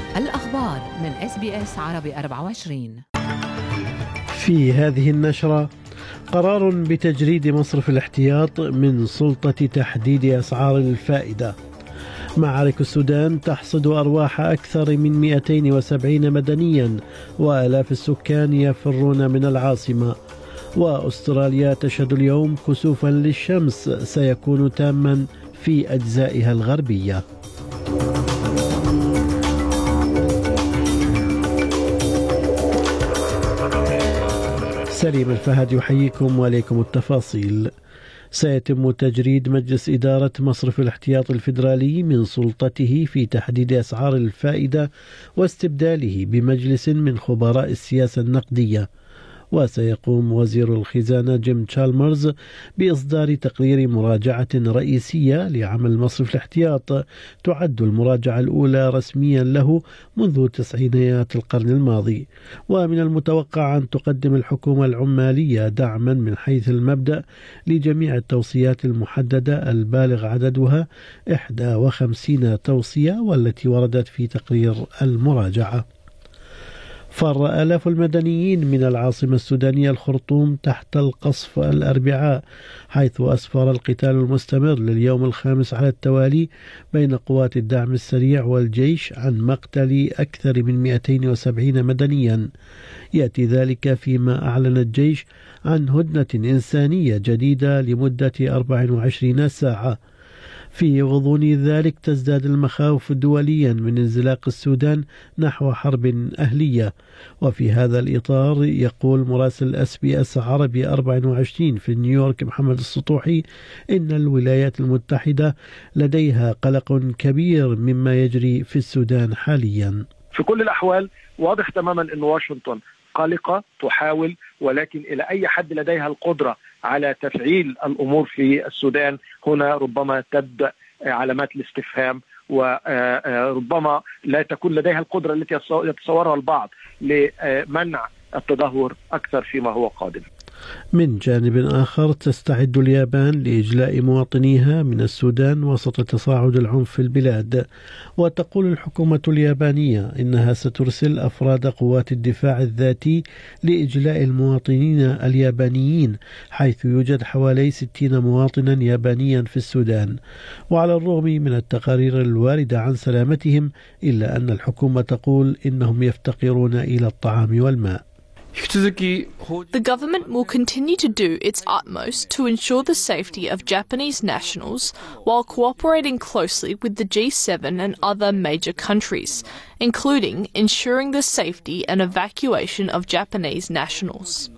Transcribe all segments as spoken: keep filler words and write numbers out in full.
الأخبار من إس بي إس عربي أربعة وعشرين. في هذه النشرة: قرار بتجريد مصرف الاحتياط من سلطة تحديد أسعار الفائدة. معارك السودان تحصد أرواح أكثر من مئتين وسبعين مدنيا، وآلاف السكان يفرون من العاصمة. وأستراليا تشهد اليوم كسوفا للشمس سيكون تاما في أجزائها الغربية. سليم الفهد يحييكم وعليكم التفاصيل. سيتم تجريد مجلس إدارة مصرف الاحتياط الفيدرالي من سلطته في تحديد أسعار الفائدة واستبداله بمجلس من خبراء السياسة النقدية. وسيقوم وزير الخزانة جيم تشالمرز بإصدار تقرير مراجعة رئيسية لعمل مصرف الاحتياط، تعد المراجعة الأولى رسميا له منذ تسعينيات القرن الماضي. ومن المتوقع أن تقدم الحكومة العمالية دعما من حيث المبدأ لجميع التوصيات المحددة البالغ عددها إحدى وخمسين توصية، والتي وردت في تقرير المراجعة. فر آلاف المدنيين من العاصمة السودانية الخرطوم تحت القصف الأربعاء، حيث أسفر القتال المستمر لليوم الخامس على التوالي بين قوات الدعم السريع والجيش عن مقتل أكثر من مئتين وسبعين مدنيا. يأتي ذلك فيما أعلن الجيش عن هدنة إنسانية جديدة لمدة أربع وعشرين ساعة. في غضون ذلك تزداد المخاوف دوليا من انزلاق السودان نحو حرب أهلية. وفي هذا الإطار يقول مراسل اس بي اس عربي أربعة وعشرين في نيويورك محمد السطوحي إن الولايات المتحدة لديها قلق كبير مما يجري في السودان حاليا. في كل الأحوال واضح تماما أن واشنطن قلقة تحاول، ولكن إلى أي حد لديها القدرة على تفعيل الأمور في السودان؟ هنا ربما تبدأ علامات الاستفهام، وربما لا تكون لديها القدرة التي يتصورها البعض لمنع التدهور أكثر فيما هو قادم. من جانب آخر تستعد اليابان لإجلاء مواطنيها من السودان وسط تصاعد العنف في البلاد. وتقول الحكومة اليابانية إنها سترسل أفراد قوات الدفاع الذاتي لإجلاء المواطنين اليابانيين، حيث يوجد حوالي ستين مواطنا يابانيا في السودان. وعلى الرغم من التقارير الواردة عن سلامتهم، إلا أن الحكومة تقول إنهم يفتقرون إلى الطعام والماء. The government will continue to do its utmost to ensure the safety of Japanese nationals while cooperating closely with the G seven and other major countries, including ensuring the safety and evacuation of Japanese nationals.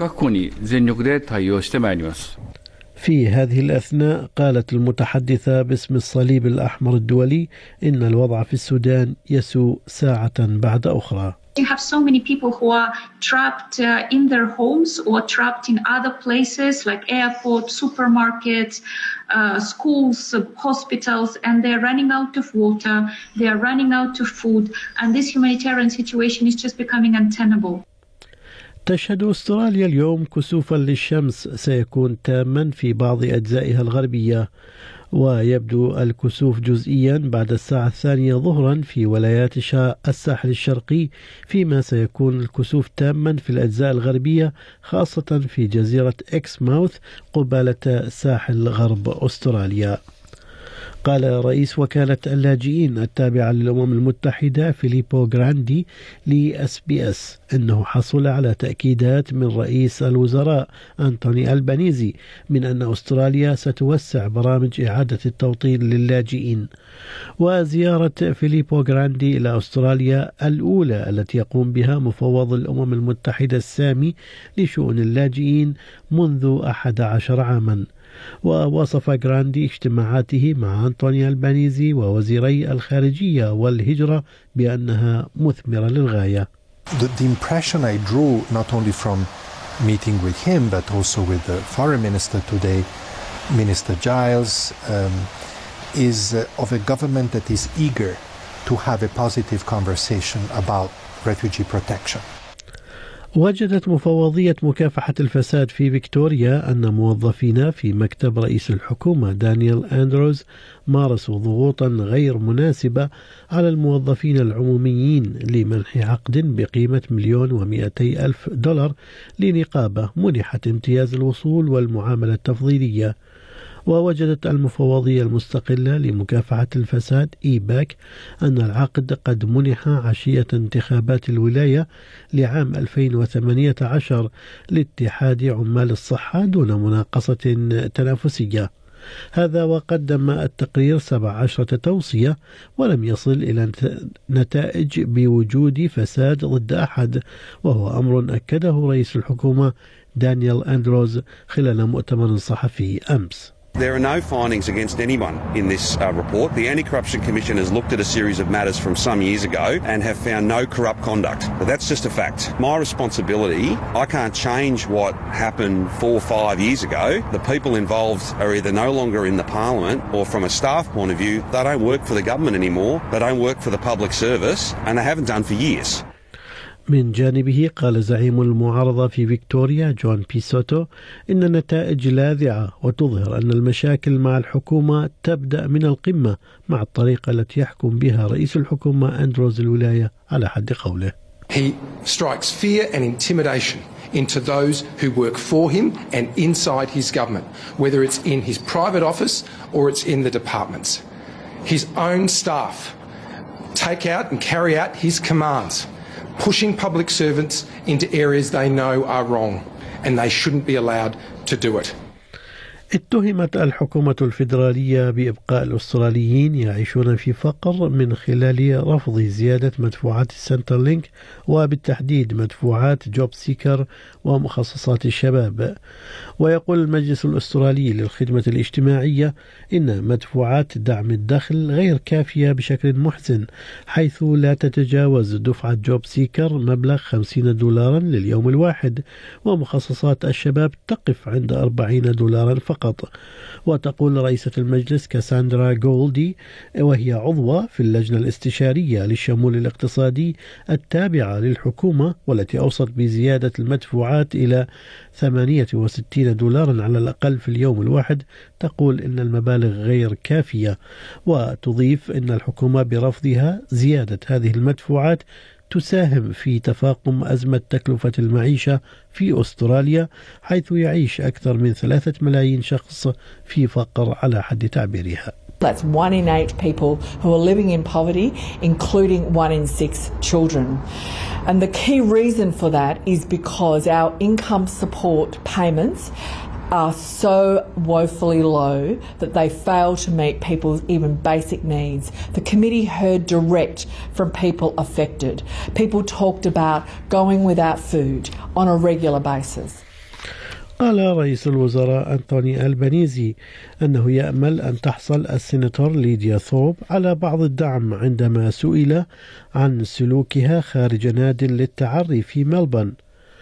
في هذه الأثناء قالت المتحدثة باسم الصليب الأحمر الدولي إن الوضع في السودان يسوء ساعة بعد أخرى. You have so many people who are trapped uh, in their homes or trapped in other places like airports, supermarkets, uh, schools, uh, hospitals, and they're running out of water, they are running out of food, and this humanitarian situation is just becoming untenable. تشهد أستراليا اليوم كسوفا للشمس سيكون تاما في بعض أجزائها الغربية، ويبدو الكسوف جزئيا بعد الساعة الثانية ظهرا في ولايات الساحل الشرقي، فيما سيكون الكسوف تاما في الأجزاء الغربية خاصة في جزيرة إكس ماوث قبالة ساحل غرب أستراليا. قال رئيس وكالة اللاجئين التابعة للأمم المتحدة فيليبو غراندي لأس بي أس أنه حصل على تأكيدات من رئيس الوزراء أنتوني ألبانيزي من أن أستراليا ستوسع برامج إعادة التوطين للاجئين. وزيارة فيليبو غراندي إلى أستراليا الأولى التي يقوم بها مفوض الأمم المتحدة السامي لشؤون اللاجئين منذ أحد عشر عاما. ووصف غراندي اجتماعاته مع أنتوني ألبانيزي ووزيري الخارجية والهجرة بأنها مثمرة للغاية. The, the impression I drew not only from meeting with him but also with the foreign minister today, Minister Giles, um, is uh, of a government that is eager to have a positive conversation about refugee protection. وجدت مفوضية مكافحة الفساد في فيكتوريا أن موظفين في مكتب رئيس الحكومة دانيال أندروز مارسوا ضغوطا غير مناسبة على الموظفين العموميين لمنح عقد بقيمة مليون ومئتي ألف دولار لنقابة منحت امتياز الوصول والمعاملة التفضيلية. ووجدت المفوضية المستقلة لمكافحة الفساد إيباك أن العقد قد منح عشية انتخابات الولاية لعام ألفين وثمانية عشر لاتحاد عمال الصحة دون مناقصة تنافسية. هذا وقدم التقرير سبع عشرة توصية ولم يصل إلى نتائج بوجود فساد ضد أحد، وهو أمر أكده رئيس الحكومة دانيال أندروز خلال مؤتمر صحفي أمس. There are no findings against anyone in this uh, report. The Anti-Corruption Commission has looked at a series of matters from some years ago and have found no corrupt conduct. But that's just a fact. My responsibility, I can't change what happened four or five years ago. The people involved are either no longer in the Parliament or from a staff point of view, they don't work for the government anymore, they don't work for the public service, and they haven't done for years. من جانبه قال زعيم المعارضة في فيكتوريا جون بيسوتو إن النتائج لاذعة وتظهر أن المشاكل مع الحكومة تبدأ من القمة مع الطريقة التي يحكم بها رئيس الحكومة أندروز الولاية على حد قوله. He strikes fear and intimidation into those who work for him and inside his government, whether it's in his private office or it's in the departments. His own staff take out and carry out his commands, pushing public servants into areas they know are wrong, and they shouldn't be allowed to do it. اتهمت الحكومة الفيدرالية بإبقاء الأستراليين يعيشون في فقر من خلال رفض زيادة مدفوعات السنترلينك وبالتحديد مدفوعات جوب سيكر ومخصصات الشباب. ويقول المجلس الأسترالي للخدمة الاجتماعية إن مدفوعات دعم الدخل غير كافية بشكل محزن، حيث لا تتجاوز دفعة جوب سيكر مبلغ خمسين دولارا لليوم الواحد، ومخصصات الشباب تقف عند أربعين دولارا فقط. وتقول رئيسة المجلس كاساندرا جولدي وهي عضوة في اللجنة الاستشارية للشمول الاقتصادي التابعة للحكومة والتي أوصت بزيادة المدفوعات إلى ثمانية وستين دولارا على الأقل في اليوم الواحد، تقول إن المبالغ غير كافية، وتضيف إن الحكومة برفضها زيادة هذه المدفوعات تساهم في تفاقم أزمة تكلفة المعيشة في أستراليا، حيث يعيش أكثر من ثلاثة ملايين شخص في فقر على حد تعبيرها. That's one in eight people who are living in poverty, including one in six children. And the key reason for that is because our income support payments are so woefully low that they fail to meet people's even basic needs. The committee heard direct from people affected. People talked about going without food on a regular basis. قال رئيس الوزراء أنتوني ألبانيزي أنه يأمل أن تحصل السيناتور ليديا ثورب على بعض الدعم عندما سئل عن سلوكها خارج ناد للتعري في ملبورن.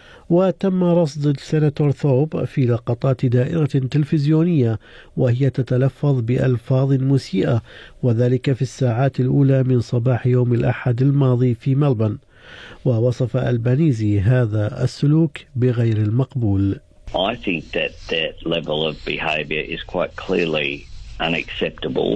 وتم رصد السيناتور ثورب في لقطات دائرة تلفزيونية وهي تتلفظ بألفاظ مسيئة، وذلك في الساعات الأولى من صباح يوم الأحد الماضي في ملبورن. ووصف ألبانيزي هذا السلوك بغير المقبول. I think that that level of behaviour is quite clearly unacceptable,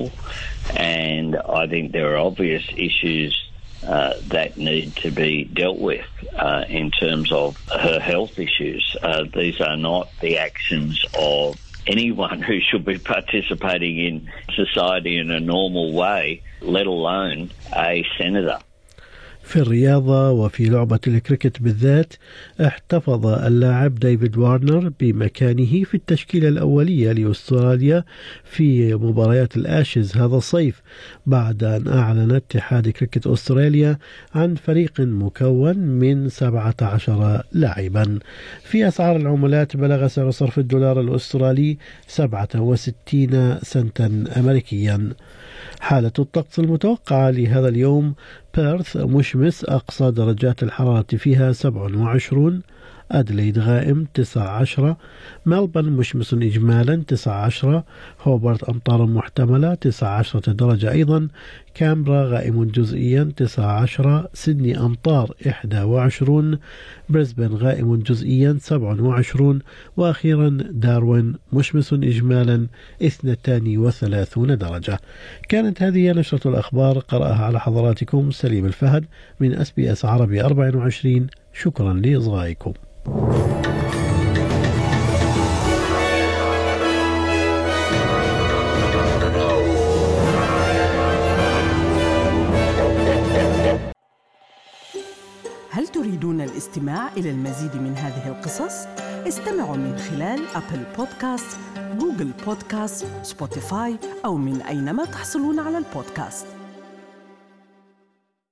and I think there are obvious issues uh, that need to be dealt with uh, in terms of her health issues. Uh, these are not the actions of anyone who should be participating in society in a normal way, let alone a senator. في الرياضة وفي لعبة الكريكت بالذات، احتفظ اللاعب ديفيد وارنر بمكانه في التشكيلة الأولية لأستراليا في مباريات الآشز هذا الصيف، بعد أن أعلن اتحاد كريكت أستراليا عن فريق مكون من سبعة عشر لاعبا. في أسعار العملات بلغ سعر صرف الدولار الأسترالي سبعة وستين سنتا أمريكيا. حالة الطقس المتوقعة لهذا اليوم: بيرث مشمس أقصى درجات الحرارة فيها سبعة وعشرين، أدليد غائم تسعة عشر، ملبن مشمس إجمالا تسعة عشر، هوبرت أمطار محتملة تسعة عشرة درجة أيضا، كامبرا غائم جزئيا تسعة عشر، سيدني أمطار إحدى وعشرون، بريسبن غائم جزئيا سبعة وعشرون، وأخيرا داروين مشمس إجمالا اثنتان وثلاثون درجة. كانت هذه نشرة الأخبار قرأها على حضراتكم سليم الفهد من إس بي إس عربي أربعة وعشرين. شكرا لإصغائكم. هل تريدون الاستماع إلى المزيد من هذه القصص؟ استمعوا من خلال أبل بودكاست، جوجل بودكاست، سبوتيفاي أو من أينما تحصلون على البودكاست.